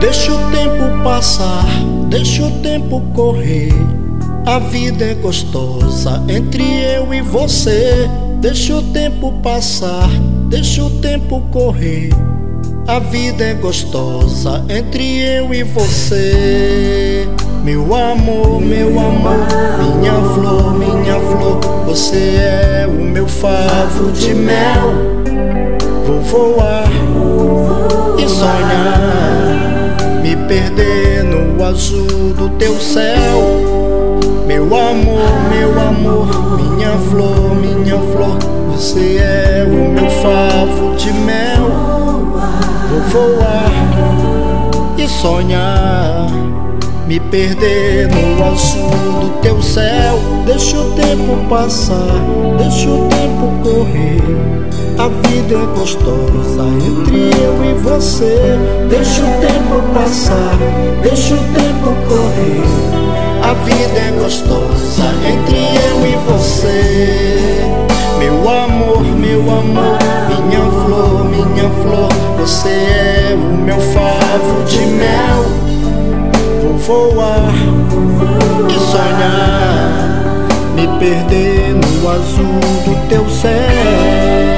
Deixa o tempo passar, deixa o tempo correr. A vida é gostosa entre eu e você. Deixa o tempo passar, deixa o tempo correr. A vida é gostosa entre eu e você. Meu amor, minha flor, você é o meu favo de mel. Vou voar e sonhar, me perder no azul do teu céu. Meu amor, minha flor, você é o meu favo de mel. Vou voar e sonhar, me perder no azul do teu céu. Deixa o tempo passar, deixa o tempo correr. A vida é gostosa entre eu e você. Deixa o tempo passar, deixa o tempo correr. A vida é gostosa entre eu e você. Meu amor, minha flor, você é o meu favo de mel. Vou voar e sonhar, me perder no azul do teu céu.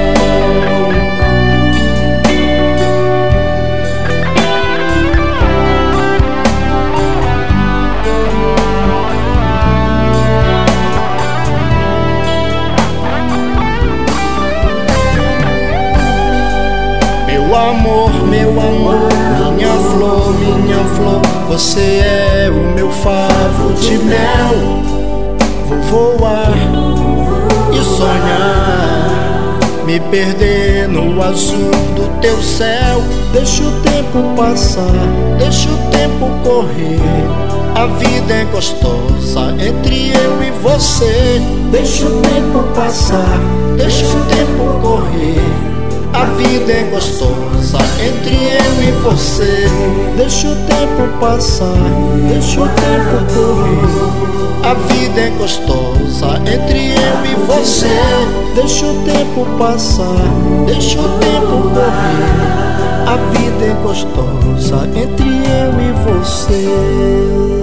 Meu amor, minha flor, você é o meu favo de mel. Vou voar e sonhar, me perder no azul do teu céu. Deixa o tempo passar, deixa o tempo correr. A vida é gostosa entre eu e você. Deixa o tempo passar, deixa o tempo correr. A vida é gostosa entre eu e você. Deixa o tempo passar, deixa o tempo correr. A vida é gostosa entre eu e você. Deixa o tempo passar, deixa o tempo correr. A vida é gostosa entre eu e você.